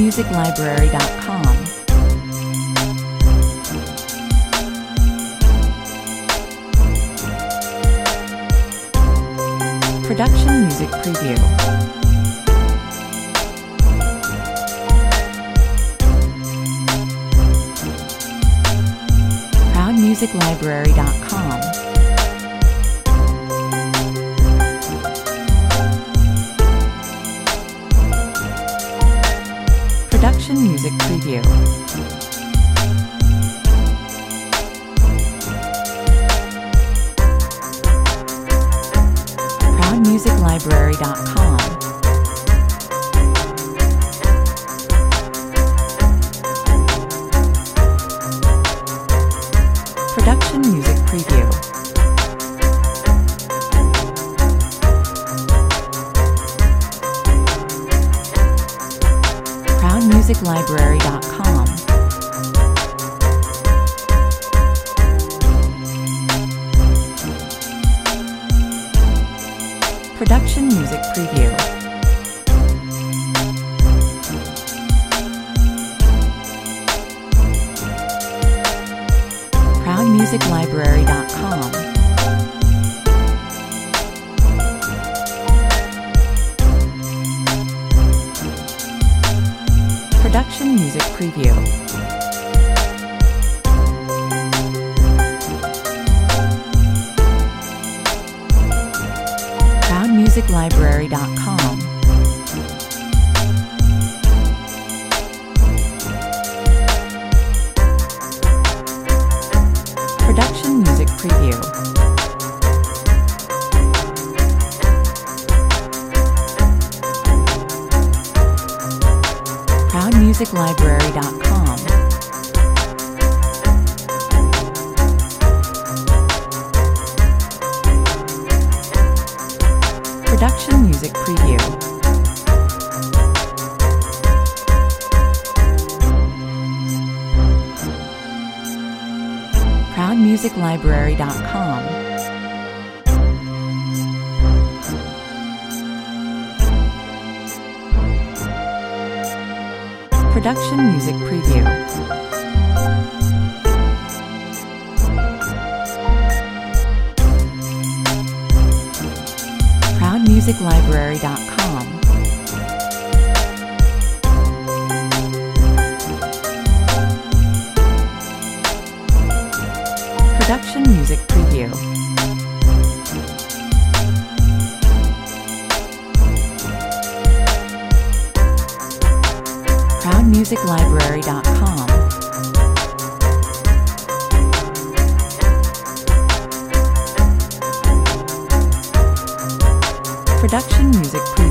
ProudMusicLibrary.com. Production Music Preview. ProudMusicLibrary.com. Production Music Preview. ProudMusicLibrary.com. Production Music Preview. ProudMusicLibrary.com. Production Music Preview. ProudMusicLibrary.com. Production Music Preview. ProudMusicLibrary.com. Production Music Preview. ProudMusicLibrary.com. Production Music Preview. ProudMusicLibrary.com. Production Music Preview. ProudMusicLibrary.com. Production Music Preview. ProudMusicLibrary.com. Production Music Preview.